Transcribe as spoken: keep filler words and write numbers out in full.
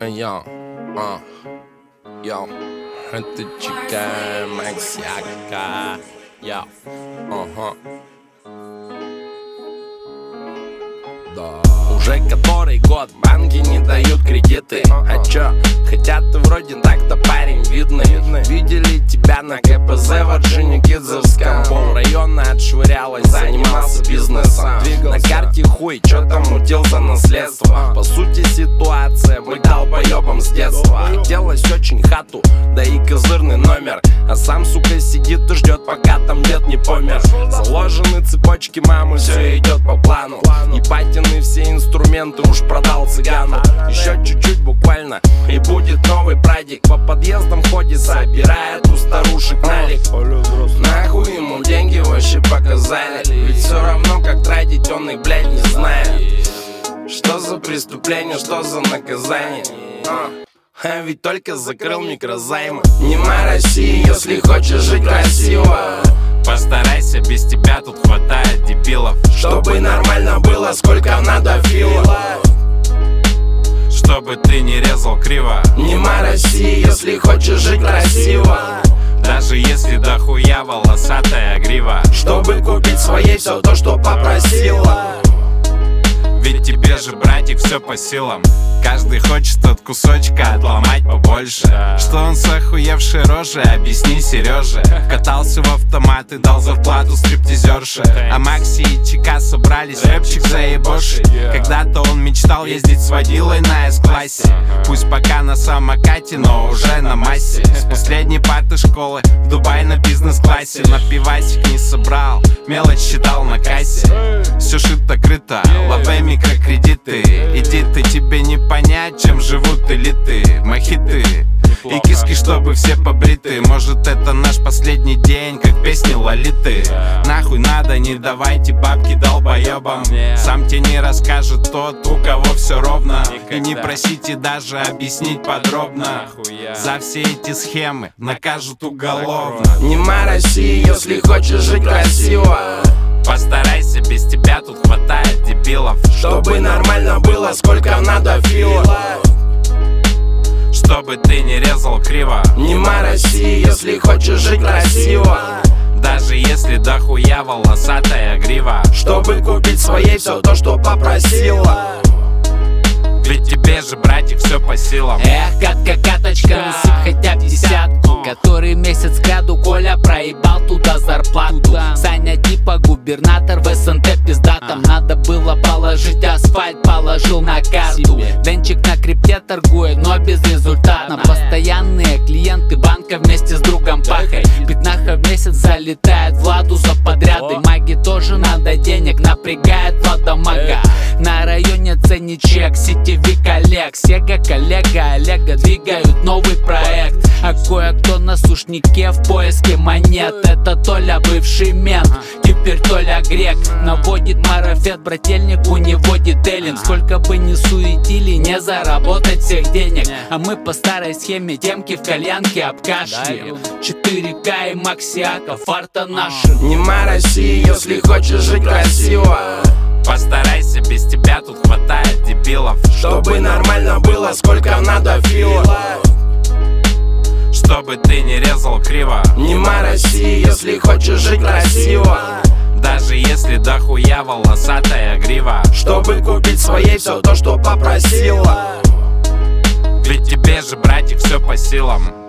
Йо, а, йо, это Чика Максяка, йо, ага. Да. Уже который год банки не дают кредиты. А чё, хотя ты вроде так-то парень видный. Видели тебя на КПЗ в Орджоникидзевском. Пол района отшвырялась, занимался бизнесом. На карте хуй, чё там мутил за наследство. По сути ситуация, мы долбоёбом с детства. Хотелось очень хату, да и козырный номер. А сам, сука, сидит и ждет, пока там дед не помер. Заложены цепочки мамы, все идет по плану. Ебатины все инструменты уж продал цыгану. Еще чуть-чуть буквально, и будет новый прадик. По подъездам ходит, собирает у старушек налик. Нахуй ему деньги вообще показали. Ведь все равно как тратить он их, блядь, не знает. Что за преступление, что за наказание? А, а ведь только закрыл микрозаймы. Нема России, если хочешь жить красиво. Постарайся, без тебя тут хватает дебилов. Чтобы нормально было, сколько надо фила. Чтобы ты не резал криво. Нема России, если хочешь жить красиво. Даже если дохуя волосатая грива. Чтобы купить своей все то, что попросила. Ведь тебе же, братик, все по силам. Каждый хочет от кусочка отломать побольше. Что он с охуевшей рожей, объясни Сереже. Катался в автомат и дал зарплату стриптизерше. А Макси и Чика собрались рэпчик заебошить. Когда-то он мечтал ездить с водилой на С-классе. Пусть пока на самокате, но уже на массе. С последней парты школы в Дубай на бизнес-классе. На пивасик не собрал, мелочь считал на кассе. Все шито-крыто, лаве микрокредиты. Иди ты, тебе не понять, чем живут элиты. Мохиты и киски, чтобы все побриты. Может, это наш последний день, как песни Лолиты. Нахуй надо, не давайте бабки долбоебам. Сам тебе не расскажет тот, у кого все ровно. И не просите даже объяснить подробно. За все эти схемы накажут уголовно. Нема России, если хочешь жить красиво. Постарайся, без тебя тут хватает дебилов. Чтобы нормально было, сколько надо фила. Чтобы ты не резал криво. Нема России, если хочешь жить красиво. Даже если дохуя волосатая грива. Чтобы купить своей все то, что попросила. Ведь тебе же, братик, все по силам. Эх, катка-каточка, насыпь хотя бы десятку. Который месяц кряду Коля проебал туда зарплату. Саня типа губернатор в СНТ пиздатом. Надо было положить асфальт, положил на карту. Денчик на крипте торгует, но безрезультатно. Постоянные клиенты банка вместе с другом Пахой. Пятнаха в месяц залетает Владу за подряды. Маги тоже надо денег, напрягает Влада мага. На районе ценничек, сетевик Олег. Сега коллега Олега двигают новый проект. А кое-кто на сушнике в поиске монет. Это Толя бывший мент, теперь Толя грек. Наводит марафет, брательник у него детейлинг. Сколько бы ни суетили, не заработать всех денег. А мы по старой схеме темки в кальянке обкашляем. четыре ка и Максиака, фарта наша. Нема России, если хочешь жить красиво. Постарайся, без тебя тут хватает дебилов. Чтобы нормально было, сколько надо фила. Чтобы ты не резал криво. Нема России, если хочешь жить красиво. Даже если дохуя волосатая грива. Чтобы купить своей все то, что попросила. Ведь тебе же, братик, все по силам.